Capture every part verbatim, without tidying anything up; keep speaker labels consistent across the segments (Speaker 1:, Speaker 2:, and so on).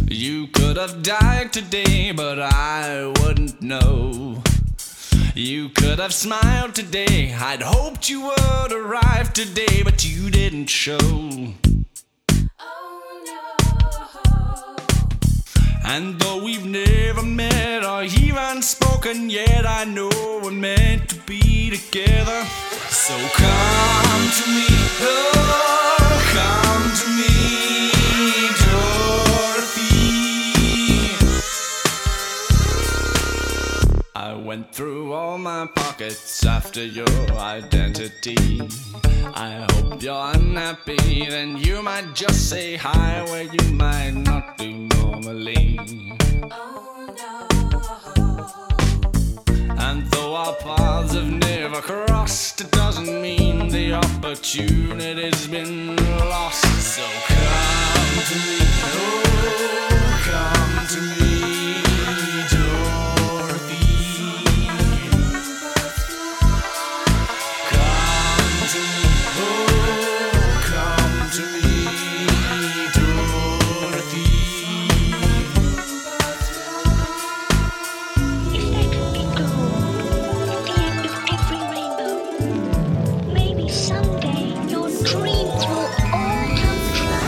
Speaker 1: You could have died today, but I wouldn't know. You could have smiled today, I'd hoped you would arrive today, but you didn't show.
Speaker 2: Oh no.
Speaker 1: And though we've never met or even spoken yet, I know we're meant to be together. So come to me, oh, come to me, Dorothy. I went through all my pockets after your identity. I hope you're unhappy, then you might just say hi where you might not do normally.
Speaker 2: Oh no.
Speaker 1: And though our paths have never crossed, it doesn't mean the opportunity's been lost. So come to me, oh, come to me, Dorothy. Come to me, oh, come to me, Dorothy.
Speaker 3: If there could be gold at the end of every rainbow, maybe someday your dreams will all come true.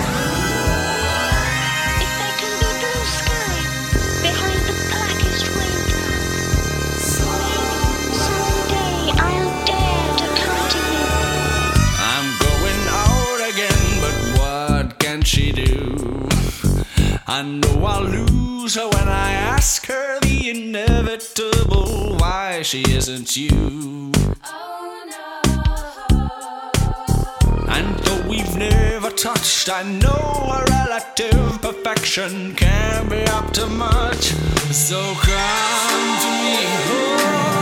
Speaker 3: If there can be blue sky behind the blackest rain cloud, someday I'll dare to come to you.
Speaker 1: I'm going out again, but what can she do? I know I'll lose her when I ask her the inevitable why she isn't you.
Speaker 2: Oh no.
Speaker 1: And though we've never touched, I know a relative perfection can be up to much. So come to me, oh,